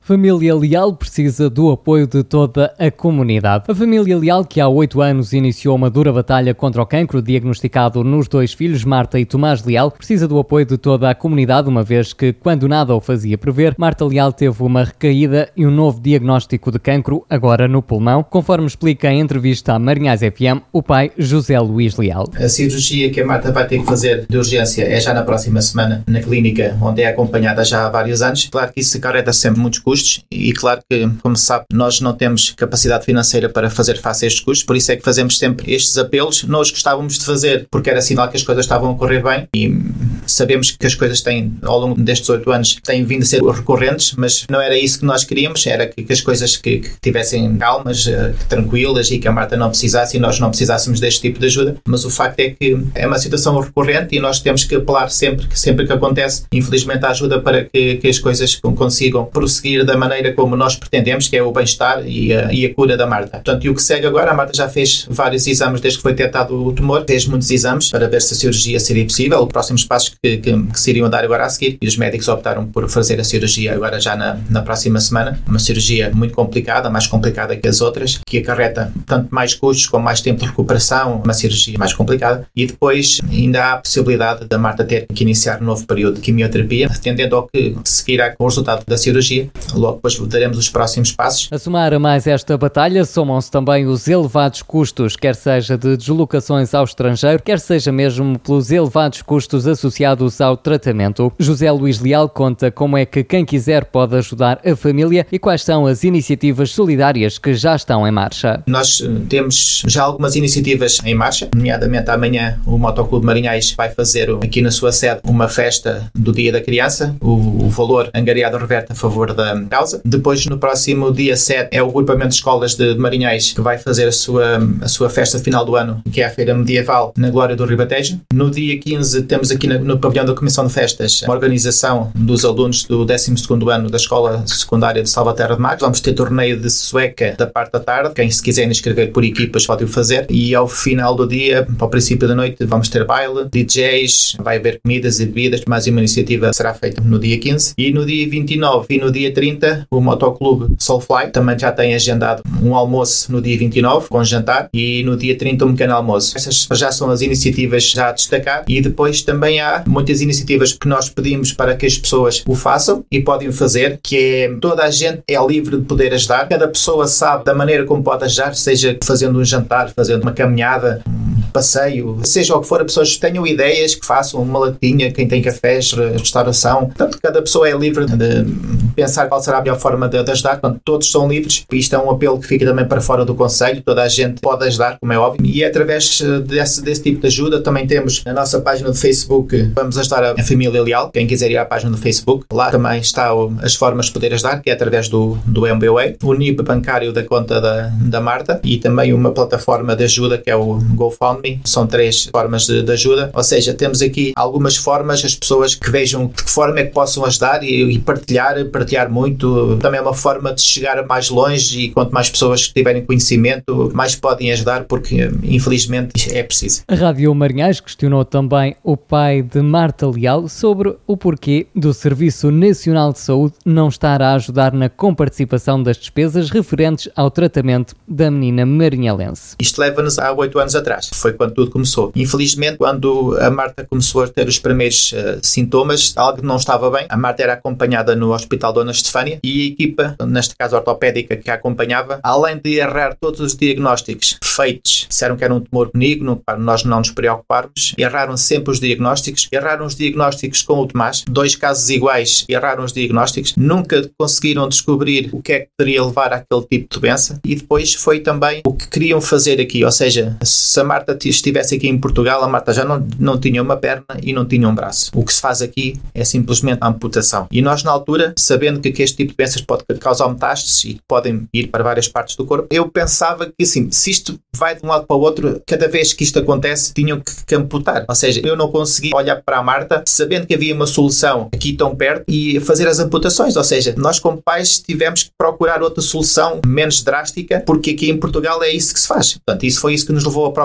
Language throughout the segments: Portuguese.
Família Leal precisa do apoio de toda a comunidade. A família Leal, que há 8 anos iniciou uma dura batalha contra o cancro diagnosticado nos 2 filhos, Marta e Tomás Leal, precisa do apoio de toda a comunidade, uma vez que, quando nada o fazia prever, Marta Leal teve uma recaída e um novo diagnóstico de cancro, agora no pulmão, conforme explica em entrevista à Marinhais FM o pai José Luís Leal. A cirurgia que a Marta vai ter que fazer de urgência é já na próxima semana, na clínica, onde é acompanhada já há vários anos. Claro que isso acarreta sempre muitos custos e claro que, como se sabe, nós não temos capacidade financeira para fazer face a estes custos, por isso é que fazemos sempre estes apelos. Nós gostávamos de fazer porque era sinal que as coisas estavam a correr bem e sabemos que as coisas têm, ao longo destes 8 anos, têm vindo a ser recorrentes, mas não era isso que nós queríamos, era que as coisas que tivessem calmas, tranquilas e que a Marta não precisasse e nós não precisássemos deste tipo de ajuda, mas o facto é que é uma situação recorrente e nós temos que apelar sempre que acontece, infelizmente, a ajuda para que as coisas consigam prosseguir da maneira como nós pretendemos, que é o bem-estar e a cura da Marta. Portanto, e o que segue agora, a Marta já fez vários exames desde que foi detectado o tumor, fez muitos exames para ver se a cirurgia seria possível, os próximos passos que se iriam dar agora a seguir, e os médicos optaram por fazer a cirurgia agora já na próxima semana, uma cirurgia muito complicada, mais complicada que as outras, que acarreta, portanto, mais custos, com mais tempo de recuperação, uma cirurgia mais complicada, e depois ainda há a possibilidade da Marta ter que iniciar um novo período de quimioterapia, atendendo ao que seguirá com o resultado da cirurgia. Logo depois daremos os próximos passos. A somar a mais esta batalha, somam-se também os elevados custos, quer seja de deslocações ao estrangeiro, quer seja mesmo pelos elevados custos associados ao tratamento. José Luís Leal conta como é que quem quiser pode ajudar a família e quais são as iniciativas solidárias que já estão em marcha. Nós temos já algumas iniciativas em marcha, nomeadamente amanhã o Motoclube Marinhais vai fazer aqui na sua sede uma festa do Dia da Criança, o valor angariado reverte a favor da causa. Depois, no próximo dia 7, é o agrupamento de escolas de Marinhais que vai fazer a sua festa final do ano, que é a Feira Medieval na Glória do Ribatejo. No dia 15, temos aqui no pavilhão da Comissão de Festas uma organização dos alunos do 12º ano da Escola Secundária de Salvaterra de Magos. Vamos ter torneio de sueca da parte da tarde. Quem se quiser inscrever por equipas pode o fazer. E ao final do dia, ao princípio da noite, vamos ter baile, DJs, vai haver comidas e bebidas. Mais uma iniciativa será feita no dia 15. E no dia 29 e no dia 30, o Motoclube Soulfly também já tem agendado um almoço no dia 29, com jantar, e no dia 30 um pequeno almoço. Estas já são as iniciativas já a destacar, e depois também há muitas iniciativas que nós pedimos para que as pessoas o façam e podem fazer, que é toda a gente é livre de poder ajudar. Cada pessoa sabe da maneira como pode ajudar, seja fazendo um jantar, fazendo uma caminhada, passeio, seja o que for, as pessoas tenham ideias, que façam uma latinha, quem tem cafés, restauração. Portanto, cada pessoa é livre de pensar qual será a melhor forma de ajudar. Portanto, todos são livres. Isto é um apelo que fica também para fora do concelho. Toda a gente pode ajudar, como é óbvio. E através desse tipo de ajuda, também temos na nossa página do Facebook, vamos ajudar a família Leal. Quem quiser ir à página do Facebook, lá também está as formas de poder ajudar, que é através do MBWay, o NIB bancário da conta da Marta e também uma plataforma de ajuda que é o GoFundMe. São 3 formas de ajuda, ou seja, temos aqui algumas formas, as pessoas que vejam de que forma é que possam ajudar e partilhar muito, também é uma forma de chegar mais longe, e quanto mais pessoas tiverem conhecimento, mais podem ajudar, porque infelizmente é preciso. A Rádio Marinhais questionou também o pai de Marta Leal sobre o porquê do Serviço Nacional de Saúde não estar a ajudar na comparticipação das despesas referentes ao tratamento da menina marinhalense. Isto leva-nos há 8 anos atrás, foi quando tudo começou. Infelizmente, quando a Marta começou a ter os primeiros sintomas, algo não estava bem. A Marta era acompanhada no Hospital Dona Estefânia e a equipa, neste caso ortopédica, que a acompanhava, além de errar todos os diagnósticos feitos, disseram que era um tumor benigno, para nós não nos preocuparmos, erraram sempre os diagnósticos, erraram os diagnósticos com o Tomás, 2 casos iguais, erraram os diagnósticos, nunca conseguiram descobrir o que é que poderia levar àquele tipo de doença, e depois foi também o que queriam fazer aqui, ou seja, se a Marta estivesse aqui em Portugal, a Marta já não tinha uma perna e não tinha um braço. O que se faz aqui é simplesmente a amputação. E nós, na altura, sabendo que este tipo de doenças pode causar metástases e podem ir para várias partes do corpo, eu pensava que, assim, se isto vai de um lado para o outro, cada vez que isto acontece, tinham que amputar. Ou seja, eu não consegui olhar para a Marta, sabendo que havia uma solução aqui tão perto, e fazer as amputações. Ou seja, nós como pais tivemos que procurar outra solução menos drástica, porque aqui em Portugal é isso que se faz. Portanto, isso foi isso que nos levou a procurar ajuda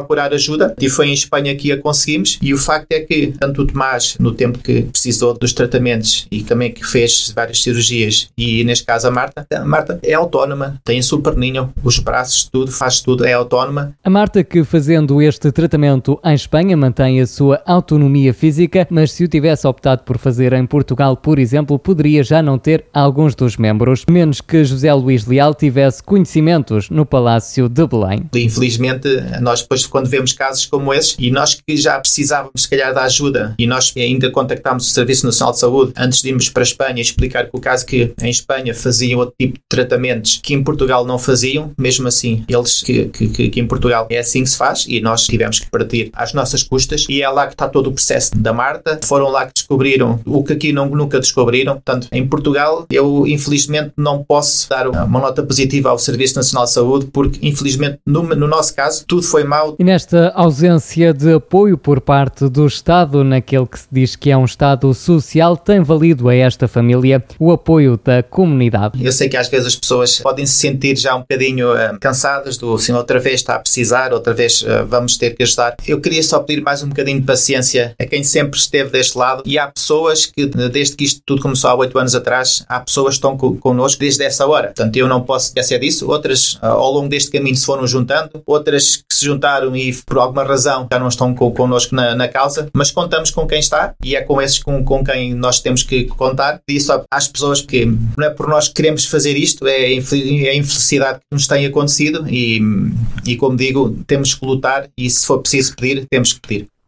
ajuda, e foi em Espanha que a conseguimos. E o facto é que tanto o Tomás, no tempo que precisou dos tratamentos e também que fez várias cirurgias, e neste caso a Marta é autónoma, tem super ninho, os braços, tudo, faz tudo, é autónoma. A Marta, que fazendo este tratamento em Espanha mantém a sua autonomia física, mas se o tivesse optado por fazer em Portugal, por exemplo, poderia já não ter alguns dos membros, menos que José Luís Leal tivesse conhecimentos no Palácio de Belém. Infelizmente, nós depois quando vemos casos como esses, e nós que já precisávamos se calhar da ajuda, e nós ainda contactámos o Serviço Nacional de Saúde antes de irmos para a Espanha, explicar que o caso que em Espanha faziam outro tipo de tratamentos que em Portugal não faziam, mesmo assim, eles que em Portugal é assim que se faz, e nós tivemos que partir às nossas custas, e é lá que está todo o processo da Marta. Foram lá que descobriram o que aqui nunca descobriram. Portanto, em Portugal, eu infelizmente não posso dar uma nota positiva ao Serviço Nacional de Saúde, porque infelizmente no nosso caso tudo foi mau. E nesta ausência de apoio por parte do Estado, naquele que se diz que é um Estado social, tem valido a esta família o apoio da comunidade. Eu sei que às vezes as pessoas podem se sentir já um bocadinho cansadas do assim, outra vez está a precisar, outra vez vamos ter que ajudar. Eu queria só pedir mais um bocadinho de paciência a quem sempre esteve deste lado, e há pessoas que, desde que isto tudo começou há 8 anos atrás, há pessoas que estão connosco desde essa hora. Portanto, eu não posso esquecer disso. Outras ao longo deste caminho se foram juntando, outras que se juntaram e por alguma razão já não estão connosco na causa, mas contamos com quem está, e é com esses com quem nós temos que contar. E só às pessoas que não é por nós que queremos fazer isto, é a infelicidade que nos tem acontecido, e como digo, temos que lutar, e se for preciso pedir, temos que pedir.